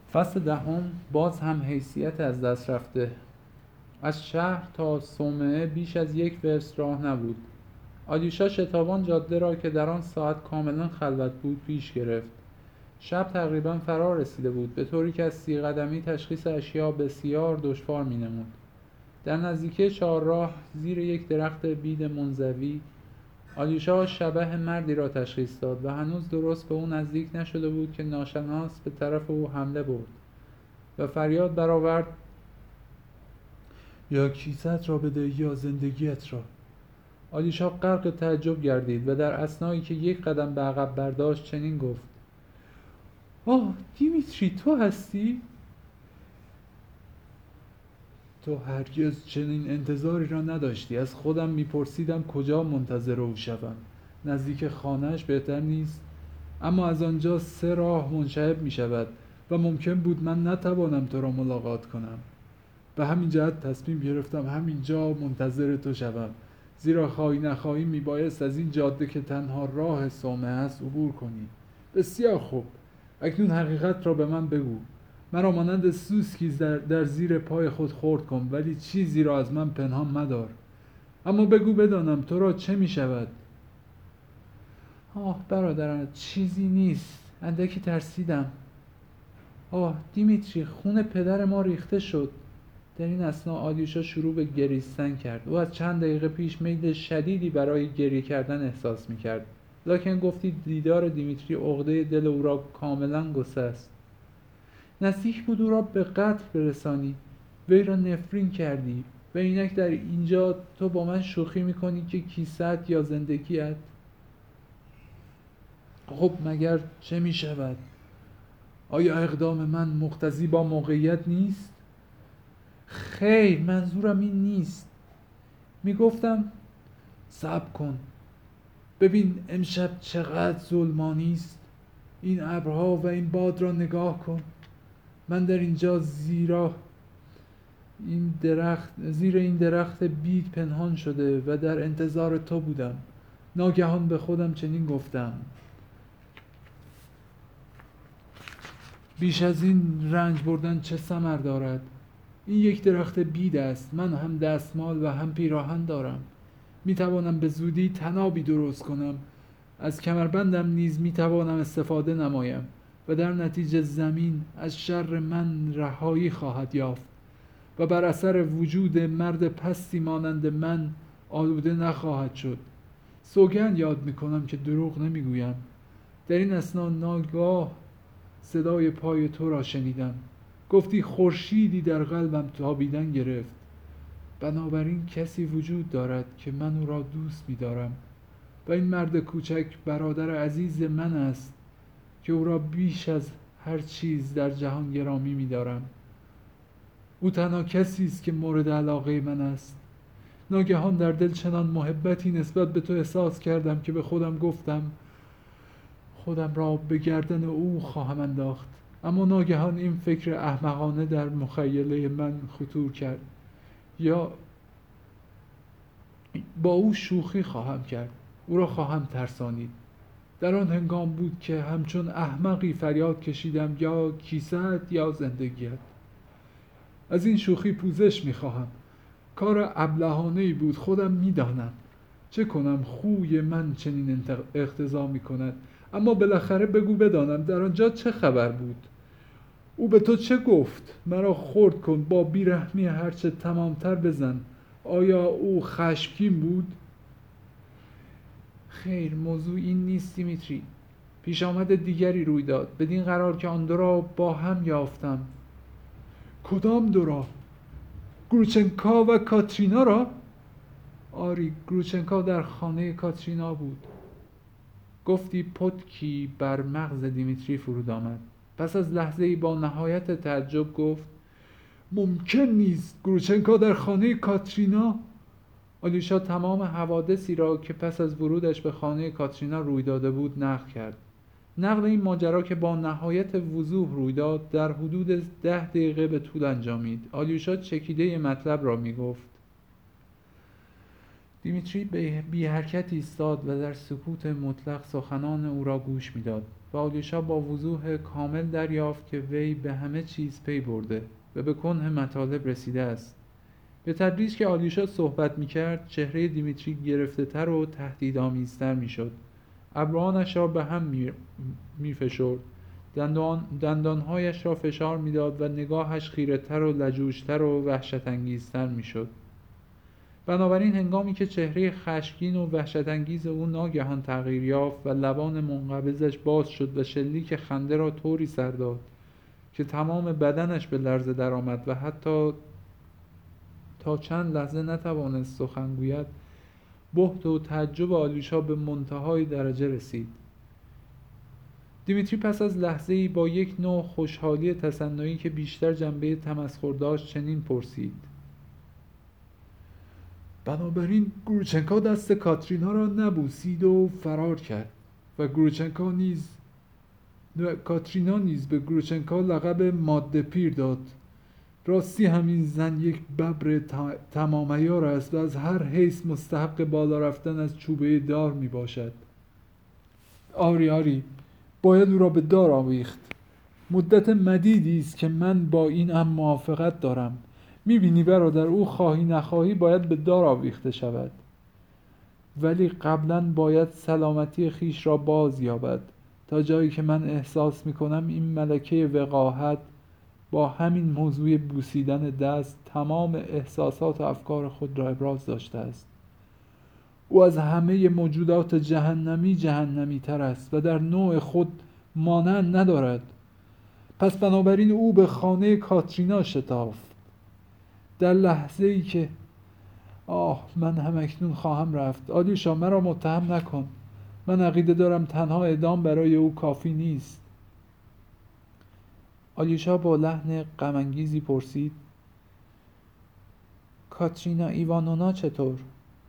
فصل دهم باز هم حیثیت از دست رفته. از شهر تا صومعه بیش از 1 ورست راه نبود. آلیوشا شتابان جاده را که در آن ساعت کاملا خلوت بود پیش گرفت. شب تقریبا فرا رسیده بود، به طوری که از 30 قدمی تشخیص اشیا بسیار دشوار می‌نمود. در نزدیکی چهارراه زیر یک درخت بید منزوی آلیوشا شبح مردی را تشخیص داد و هنوز درست به او نزدیک نشده بود که ناشناس به طرف او حمله برد و فریاد برآورد: یا کیست را بده یا زندگیت را. آلیوشا غرق تعجب گردید و در اثنایی که 1 قدم به عقب برداشت چنین گفت: آه دیمیتری، تو هستی؟ تو هرگز چنین انتظاری را نداشتی. از خودم میپرسیدم کجا منتظر او شوم. نزدیک خانه‌اش بهتر نیست؟ اما از آنجا 3 راه منشعب می شود و ممکن بود من نتوانم تو را ملاقات کنم. به همین جهت تصمیم گرفتم همینجا منتظر تو شوم، زیرا خواهی نخواهی میبایست از این جاده که تنها راه صومعه است عبور کنی. بسیار خوب، اکنون حقیقت را به من بگو. مرا مانند سوسکی در زیر پای خود خرد کن، ولی چیزی را از من پنهان مدار. اما بگو بدانم تو را چه می شود. آه برادران، چیزی نیست. اندکی ترسیدم. آه دیمیتری، خون پدر ما ریخته شد. در این اثنا آلیوشا شروع به گریستن کرد. او از چند دقیقه پیش میل شدیدی برای گریه کردن احساس می‌کرد، لکن گفتی دیدار دیمیتری عقده دل او را کاملا گسست. نزدیک بود او را به قتل برسانی. وی را نفرین کردی و اینک در اینجا تو با من شوخی می‌کنی که کیست یا زندگیت. خب مگر چه می‌شود؟ آیا اقدام من مقتضی با موقعیت نیست؟ خیر، منظورم این نیست. میگفتم صبر کن، ببین امشب چقدر ظلمانی است. این ابرها و این باد را نگاه کن. من در اینجا زیر این درخت بید پنهان شده و در انتظار تو بودم. ناگهان به خودم چنین گفتم: بیش از این رنج بردن چه ثمر دارد؟ این یک درخت بید است. من هم دستمال و هم پیراهن دارم. می توانم به زودی تنابی درست کنم. از کمربندم نیز می توانم استفاده نمایم و در نتیجه زمین از شر من رهایی خواهد یافت و بر اثر وجود مرد پستی مانند من آلوده نخواهد شد. سوگند یاد می کنم که دروغ نمی گویم. در این اثنا ناگاه صدای پای تو را شنیدم. گفتی خورشیدی در قلبم تابیدن گرفت. بنابراین کسی وجود دارد که من او را دوست می دارم و این مرد کوچک برادر عزیز من است که او را بیش از هر چیز در جهان گرامی می دارم. او تنها کسی است که مورد علاقه من است. ناگهان در دل چنان محبتی نسبت به تو احساس کردم که به خودم گفتم خودم را به گردن او خواهم انداخت. اما ناگهان این فکر احمقانه در مخیله من خطور کرد: یا با او شوخی خواهم کرد، او را خواهم ترسانید. در آن هنگام بود که همچون احمقی فریاد کشیدم: یا کیست یا زندگیت. از این شوخی پوزش میخواهم. کار ابلهانه‌ای بود، خودم میدانم. چه کنم، خوی من چنین اقتضا میکند. اما بالاخره بگو بدانم در آنجا چه خبر بود؟ او به تو چه گفت؟ مرا خرد کن، با بیرحمی هرچه تمامتر بزن. آیا او خشمگین بود؟ خیر، موضوع این نیست دیمیتری. پیش آمد دیگری روی داد، بدین قرار که آن 2 را با هم یافتم. کدام 2 را؟ گروچنکا و کاترینا را؟ آری، گروچنکا در خانه کاترینا بود. گفتی پتکی بر مغز دیمیتری فرود آمد. پس از لحظه‌ای با نهایت تعجب گفت: ممکن نیست، گروچنکا در خانه کاترینا؟ آلیوشا تمام حوادثی را که پس از ورودش به خانه کاترینا روی داده بود نقل کرد. نقل این ماجرا که با نهایت وضوح روی داد در حدود 10 دقیقه به طول انجامید. آلیوشا چکیده مطلب را می گفت. دیمیتری بی حرکت ایستاد و در سکوت مطلق سخنان او را گوش میداد و آلیوشا با وضوح کامل دریافت که وی به همه چیز پی برده و به کنه مطالب رسیده است. به تدریج که آلیوشا صحبت می‌کرد، چهره دیمیتری گرفته‌تر و تهدیدآمیزتر می‌شد. ابروانش را به هم می‌فشرد، دندانهایش را فشار می‌داد و نگاهش خیره‌تر و لجوج‌تر و وحشت‌انگیزتر می‌شد. بنابراین هنگامی که چهره خشمگین و وحشت‌انگیز او ناگهان تغییر یافت و لبان منقبضش باز شد و شلیک خنده را طوری سر داد که تمام بدنش به لرزه درآمد و حتی تا چند لحظه نتوانست سخن گوید، بهت و تعجب آلیوشا به منتهای درجه رسید. دیمیتری پس از لحظه‌ای با یک نوع خوشحالی تصنعی که بیشتر جنبه تمسخر داشت چنین پرسید: بنابراین گروچنکا دست کاترینا را نبوسید و فرار کرد و کاترینا نیز به گروچنکا لقب ماده پیر داد. راستی همین زن یک ببر تمام عیار است و از هر حیث مستحق بالا رفتن از چوبه دار می باشد. آری باید او را به دار آویخت. مدت مدیدی است که من با این امر موافقت دارم. میبینی برادر، او خواهی نخواهی باید به دار آویخته شود، ولی قبلا باید سلامتی خیش را باز یابد. تا جایی که من احساس میکنم این ملکه وقاحت با همین موضوع بوسیدن دست تمام احساسات و افکار خود را ابراز داشته است. او از همه موجودات جهنمی تر است و در نوع خود مانند ندارد. پس بنابراین او به خانه کاترینا شتافت. در لحظه ای که من همکنون خواهم رفت. آلیوشا مرا متهم نکن. من عقیده دارم تنها اعدام برای او کافی نیست. آلیوشا با لحن غم‌انگیزی پرسید: کاترینا ایوانونا چطور؟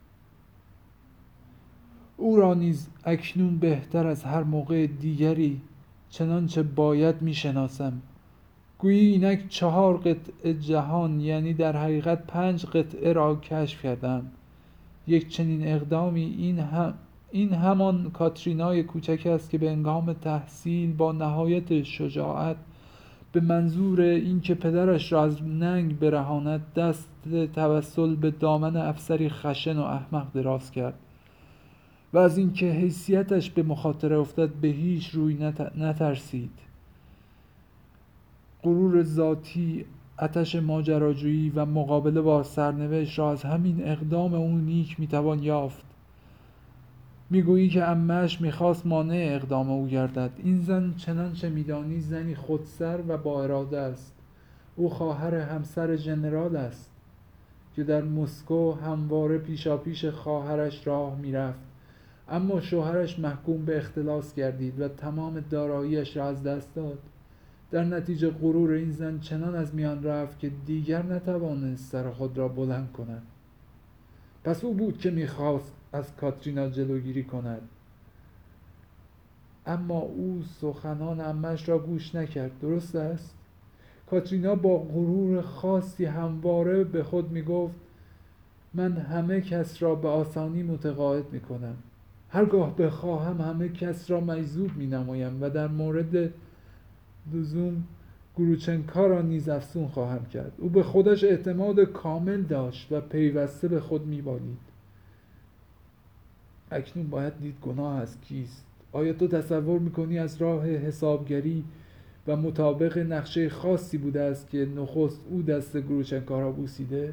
او را نیز اکنون بهتر از هر موقع دیگری چنانچه باید میشناسم. گویی اینک 4 قطعه جهان، یعنی در حقیقت 5 قطعه را کشف کردم. یک چنین اقدامی این همان کاترینای کوچک است که به هنگام تحصیل با نهایت شجاعت به منظور اینکه پدرش را از ننگ برهاند دست توسل به دامن افسری خشن و احمق دراز کرد و از اینکه حیثیتش به مخاطره افتد به هیچ روی نترسید. غرور ذاتی، آتش ماجراجویی و مقابله با سرنوشت را از همین اقدام او نیک میتوان یافت. میگویی که عمه‌اش میخواست مانع اقدام او گردد. این زن چنانچه میدانی زنی خودسر و با اراده است. او خواهر همسر ژنرال است که در مسکو همواره پیشاپیش خواهرش راه میرفت، اما شوهرش محکوم به اختلاس گردید و تمام داراییش را از دست داد. در نتیجه غرور این زن چنان از میان رفت که دیگر نتوانست سر خود را بلند کند. پس او بود که میخواست از کاترینا جلوگیری کند، اما او سخنان عمه‌اش را گوش نکرد. درست است؟ کاترینا با غرور خاصی همواره به خود میگفت: من همه کس را به آسانی متقاعد میکنم. هرگاه بخواهم همه کس را مجذوب مینمایم و در مورد لزوم گروچنکا را نیز افسون خواهم کرد. او به خودش اعتماد کامل داشت و پیوسته به خود میبالید. اکنون باید دید گناه از کیست. آیا تو تصور میکنی از راه حسابگری و مطابق نقشه خاصی بوده است که نخست او دست گروچنکا را بوسیده؟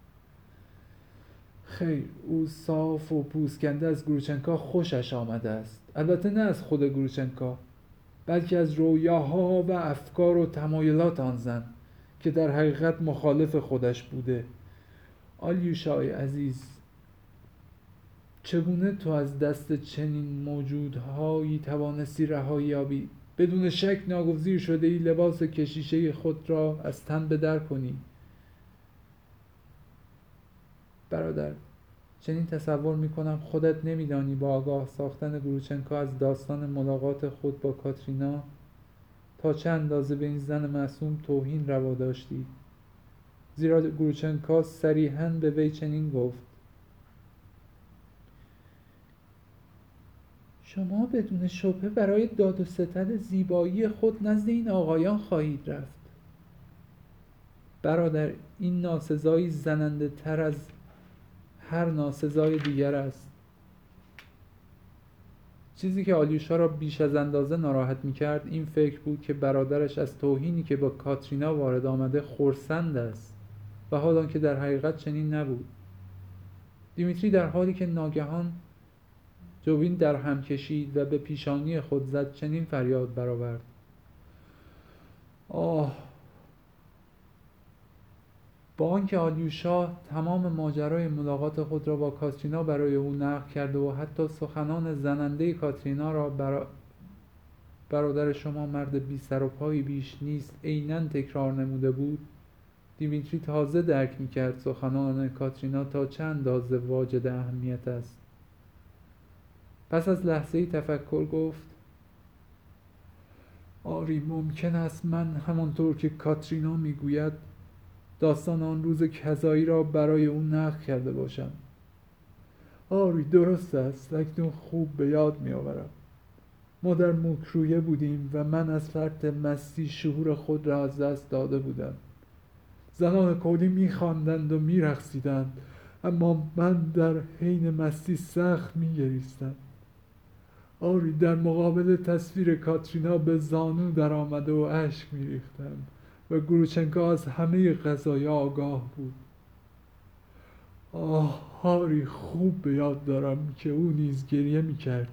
خیر، او صاف و پوزکنده از گروچنکا خوشش آمده است. البته نه از خود گروچنکا، بلکه از رویاها و افکار و تمایلات آن زن که در حقیقت مخالف خودش بوده. آلیوشای عزیز، چگونه تو از دست چنین موجودهایی توانستی رهایی یابی؟ بدون شک ناگزیر شده ای لباس کشیشه خود را از تن به در کنی. برادر، چنین تصور میکنم خودت نمیدانی با آگاه ساختن گروچنکا از داستان ملاقات خود با کاترینا تا چه اندازه به این زن معصوم توهین روا داشتی. زیرا گروچنکا صریحاً به وی چنین گفت: شما بدون شبهه برای داد و ستد زیبایی خود نزد این آقایان خواهید رفت. برادر، این ناسزایی زننده تر از هر ناسزای دیگر است. چیزی که آلیوشا را بیش از اندازه ناراحت می‌کرد این فکر بود که برادرش از توهینی که با کاترینا وارد آمده خرسند است و حالان که در حقیقت چنین نبود. دیمیتری در حالی که ناگهان جوین در هم کشید و به پیشانی خود زد چنین فریاد برآورد: آه! با آنکه آلیوشا تمام ماجرای ملاقات خود را با کاترینا برای او نقل کرده و حتی سخنان زننده کاترینا را برادر شما مرد بی سر و پایی بیش نیست عیناً تکرار نموده بود، دیمیتری تازه درک می‌کرد سخنان کاترینا تا چه اندازه واجد اهمیت است. پس از لحظه‌ای تفکر گفت: آری، ممکن است من همانطور که کاترینا میگوید داستان آن روز کذایی را برای او نقل کرده باشم. آری، درست است. اکنون خوب به یاد می‌آورم. ما در مکرویه بودیم و من از فرط مستی شعور خود را از دست داده بودم. زنان کولی می‌خواندند و می‌رقصیدند، اما من در حین مستی سخت می‌گریستم. آری، در مقابل تصویر کاترینا به زانو در آمده و اشک می‌ریختم و گروچنکا از همه قضایا آگاه بود. آه آری، خوب به یاد دارم که او نیز گریه می‌کرد.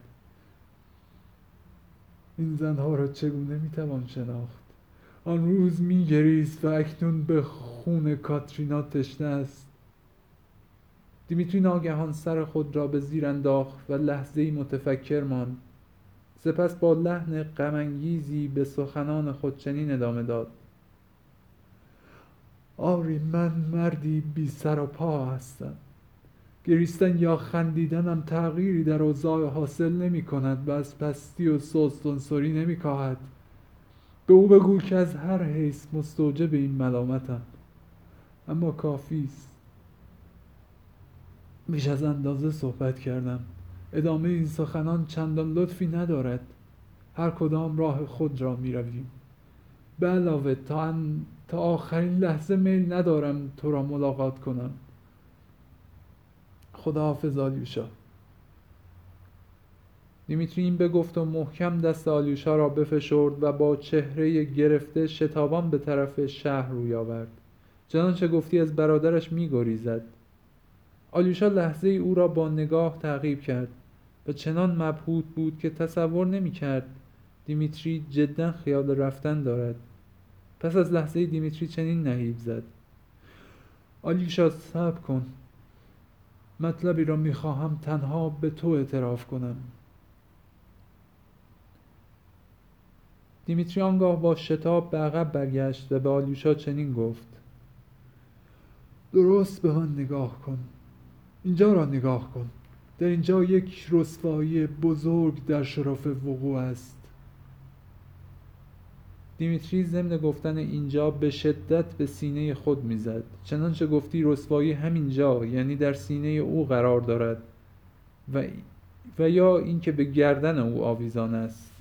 این زنها را چگونه می‌توان شناخت؟ آن روز می‌گریست و اکنون به خون کاترینا تشنه است. دیمیتری ناگهان سر خود را به زیر انداخت و لحظه‌ای متفکر ماند. سپس با لحن غم‌انگیزی به سخنان خود چنین ادامه داد: آری، من مردی بی سر و پا هستم. گریستن یا خندیدنم تغییری در اوضاع حاصل نمی کند و از پستی و سوستانسوری نمی کاهد. به او بگو که از هر حیث مستوجب این ملامتم، اما کافی است. بیش از اندازه صحبت کردم. ادامه این سخنان چندان لطفی ندارد. هر کدام راه خود را می رویم. به علاوه تا آخرین لحظه میل ندارم تو را ملاقات کنم. خداحافظ آلیوشا. دیمیتری این بگفت و محکم دست آلیوشا را بفشرد و با چهره گرفته شتابان به طرف شهر روی آورد، چنانچه گفتی از برادرش می‌گریزد. آلیوشا لحظه ای او را با نگاه تعقیب کرد و چنان مبهوت بود که تصور نمی‌کرد دیمیتری جداً خیال رفتن دارد. پس از لحظه دیمیتری چنین نهیب زد: آلیوشا، صبر کن. مطلبی را می‌خواهم تنها به تو اعتراف کنم. دیمیتری آنگاه با شتاب به عقب برگشت و به آلیوشا چنین گفت: درست به من نگاه کن. اینجا را نگاه کن. در اینجا یک رسوایی بزرگ در شرف وقوع است. دیمیتری ضمن گفتن اینجا به شدت به سینه خود میزد، چنانچه گفتی رسوایی همینجا، یعنی در سینه او قرار دارد و یا اینکه به گردن او آویزان است.